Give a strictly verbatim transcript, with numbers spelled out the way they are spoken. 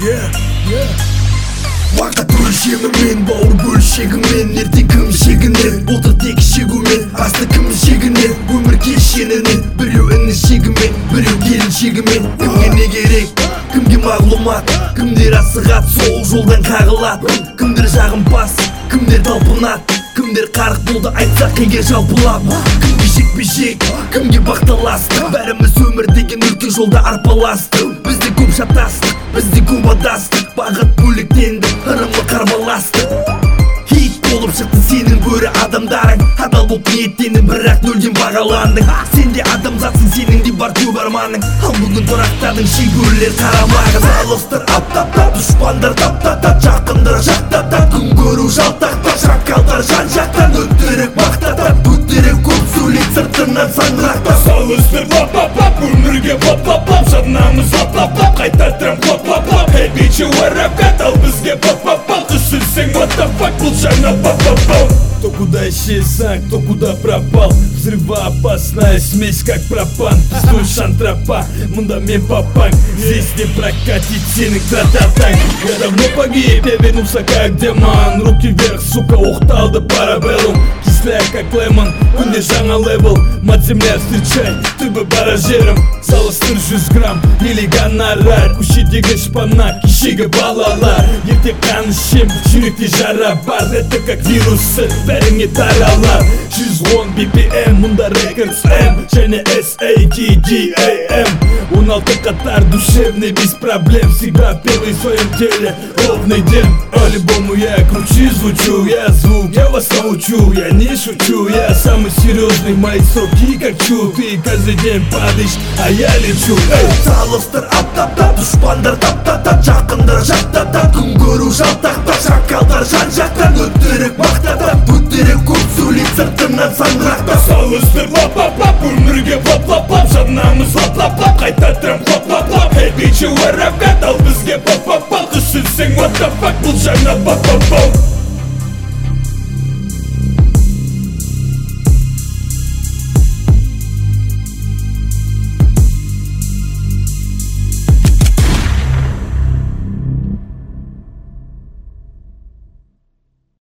Уақыт өлшемімен, бауыр бөлшегімен, ертең кім шегінер, отыр тек шегумен, асты кім шегінер, өмір кешенінен, біреу іні шегімен, біреу келін шегімен. Кімге не керек, кімге мағлұмат, кімдер асығат, сол жолдан қағылат, кімдер жағымпаз, кімдер талпынат, кімдер қарық болды айтсақ кеге жалпылап. Кімге жекпе-жек, кімге бақталасты, бәріміз өмір деген үлкен жолда арпаласты. Бізде көп шатастық, бізде көп адастық, бағыт бөлектенді, ырымы қарбаласты. Хит болып шықты сенің бөрі адамдарың, адал болып ниеттенің, бірақ нөлден бағаландың. Сен де адамзатсың, сенің де бар көп арманың, ал бүгін тұрақтадың, шегөлер қарамағыз. Алыстыр ап-тап-тап, дұшпандар тап-тап-тап, жақындар жақтап-тап, күн көру жалтақтап, шакалдар жан-жақтан өтірік мақтатап, өтірік көп сөйлет сыртынан саңырақтап. Алыстыр лап-лап-лап, өмірге лап-лап-лап, жаднамыз лап-лап-лап, қайта трам лап-лап-лап. Эй, бичі уарапкат, ал бізге пап-пап-пап, түсірсең what the fuck, бұл жаңа пап-пап-пап. Кто куда исчезал, кто куда пропал, взрывоопасная смесь как пропан. Пиздуй шантропа, мында мен папаң, здесь не прокатит сенің тра-та-таң. Я давно погиб, я вернулся как демон, руки вверх, сука, оқталды парабеллум. Кисляя как лемон, күнде жаңа левел, мат земля встречай, ты бы бара жерім. Салыстыр жүз грамм, или гонорар, көшедегі шпана, кешегі балалар. Ерте қан ішем, жүректе жара бар, это как вирусы, бәріңе таралар. Жүз он би пи эм, мұнда рекордс М, және эс эй ти ди эй эм. Он алты қатар душевный, без проблем, всегда первый в своем деле, ровный дем. По-любому я круче звучу, я звук, я вас научу, я не шучу, я самый серьезный, мои сроки как чу. Ты каждый день падаешь, а я лечу. Салыстыр ап-тап-тап, дұшпандар тап-тап-тап, жақындар жақтап-тап, күн көру жалтақтап, шакалдар жан-жақтан өтірік мақтатап, өтірік көп сөйлет сыртынан саңырақтап. Салыстыр лап-лап-лап, өмірге лап-лап-лап, жаднамыз лап-лап-лап, қайта трам лап-лап-лап. Эй, бичі уарапкат, ал бізге пап-пап-пап, түсірсең what the fuck, бұл жаңа пап-пап-пап.